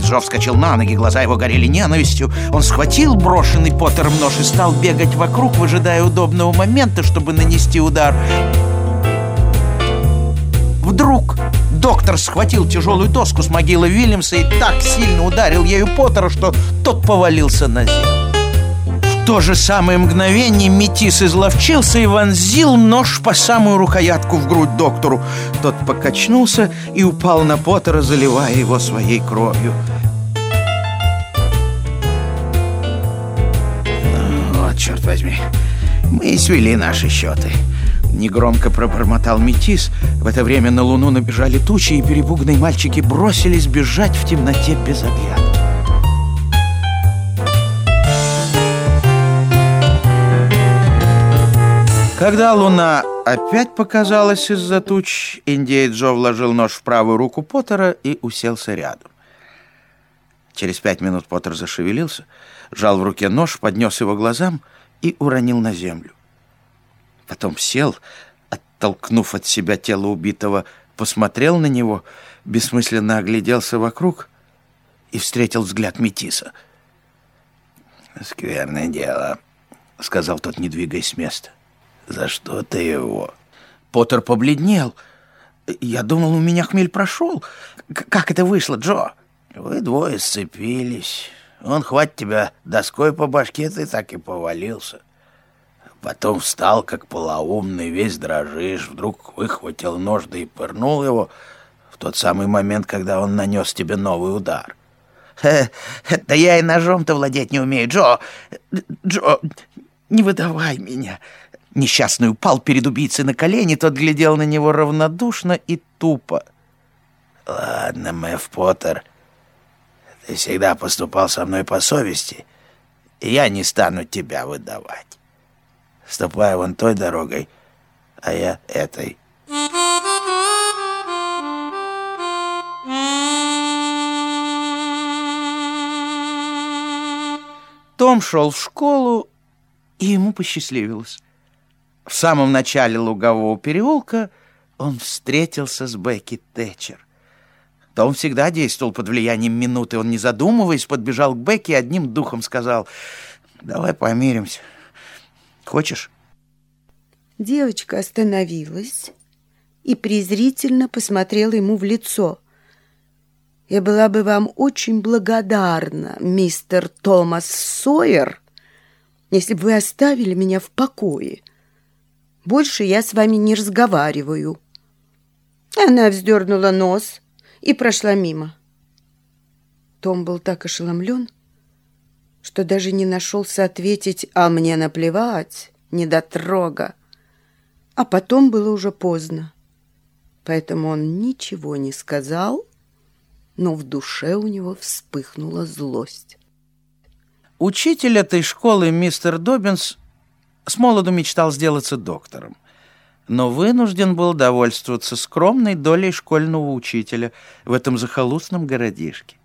Джо вскочил на ноги, глаза его горели ненавистью. Он схватил брошенный Поттером нож и стал бегать вокруг, выжидая удобного момента, чтобы нанести удар. Вдруг доктор схватил тяжелую доску с могилы Вильямса и так сильно ударил ею Поттера, что тот повалился на землю. В то же самое мгновение метис изловчился и вонзил нож по самую рукоятку в грудь доктору. Тот покачнулся и упал на Поттера, заливая его своей кровью. Вот, черт возьми, мы и свели наши счеты. Негромко пробормотал метис. В это время на луну набежали тучи, и перепуганные мальчики бросились бежать в темноте без оглядки. Когда луна опять показалась из-за туч, индеец Джо вложил нож в правую руку Поттера и уселся рядом. Через 5 минут Поттер зашевелился, сжал в руке нож, поднес его к глазам и уронил на землю. Потом сел, оттолкнув от себя тело убитого, посмотрел на него, бессмысленно огляделся вокруг и встретил взгляд метиса. «Скверное дело», — сказал тот, не двигаясь с места. «За что ты его?» Поттер побледнел. «Я думал, у меня хмель прошел. Как это вышло, Джо?» «Вы двое сцепились. Он хватит тебя доской по башке, ты так и повалился. Потом встал, как полоумный, весь дрожишь, вдруг выхватил нож, да и пырнул его в тот самый момент, когда он нанес тебе новый удар». «Да я и ножом-то владеть не умею, Джо! Джо, не выдавай меня!» Несчастный упал перед убийцей на колени, тот глядел на него равнодушно и тупо. «Ладно, Мэв Поттер, ты всегда поступал со мной по совести, и я не стану тебя выдавать. Ступай вон той дорогой, а я этой». Том шел в школу, и ему посчастливилось. В самом начале лугового переулка он встретился с Бекки Тэтчер. Том всегда действовал под влиянием минуты. Он, не задумываясь, подбежал к Бекки и одним духом сказал: «Давай помиримся. Хочешь?» Девочка остановилась и презрительно посмотрела ему в лицо. «Я была бы вам очень благодарна, мистер Томас Сойер, если бы вы оставили меня в покое. Больше я с вами не разговариваю». Она вздернула нос и прошла мимо. Том был так ошеломлен, что даже не нашелся ответить: «А мне наплевать, недотрога». А потом было уже поздно, поэтому он ничего не сказал, но в душе у него вспыхнула злость. Учитель этой школы, мистер Доббинс, смолоду мечтал сделаться доктором, но вынужден был довольствоваться скромной долей школьного учителя в этом захолустном городишке.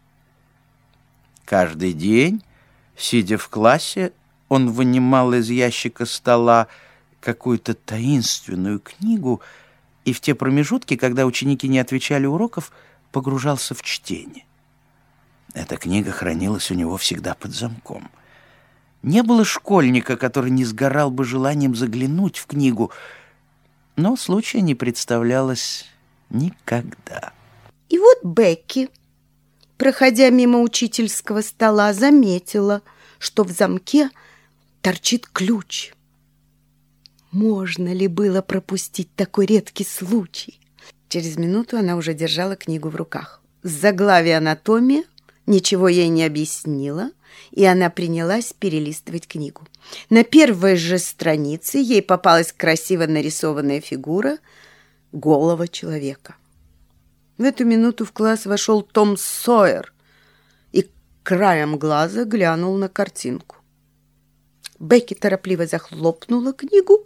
Каждый день, сидя в классе, он вынимал из ящика стола какую-то таинственную книгу и в те промежутки, когда ученики не отвечали уроков, погружался в чтение. Эта книга хранилась у него всегда под замком. Не было школьника, который не сгорал бы желанием заглянуть в книгу, но случая не представлялось никогда. И вот Бекки, проходя мимо учительского стола, заметила, что в замке торчит ключ. Можно ли было пропустить такой редкий случай? Через минуту она уже держала книгу в руках. Заглавие «Анатомия» ничего ей не объяснила, и она принялась перелистывать книгу. На первой же странице ей попалась красиво нарисованная фигура голого человека. В эту минуту в класс вошел Том Сойер и краем глаза глянул на картинку. Бекки торопливо захлопнула книгу,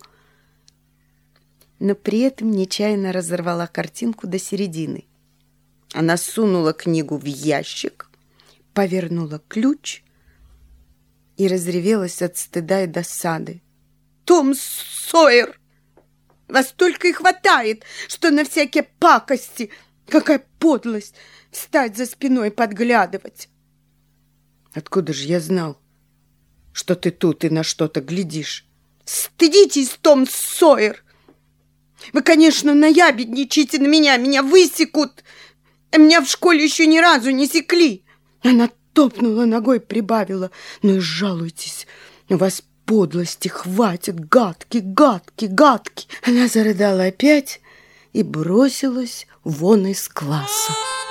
но при этом нечаянно разорвала картинку до середины. Она сунула книгу в ящик, повернула ключ и разревелась от стыда и досады. «Том Сойер, вас только и хватает, что на всякие пакости Какая подлость встать за спиной и подглядывать. Откуда же я знал, что ты тут и на что-то глядишь? Стыдитесь, Том Сойер! Вы, конечно, наябедничаете на меня, меня высекут. Меня в школе еще ни разу не секли. Она топнула ногой, прибавила. Ну и жалуйтесь, у вас подлости хватит, гадкий, гадкий, гадкий. Она зарыдала опять и бросилась вон из класса.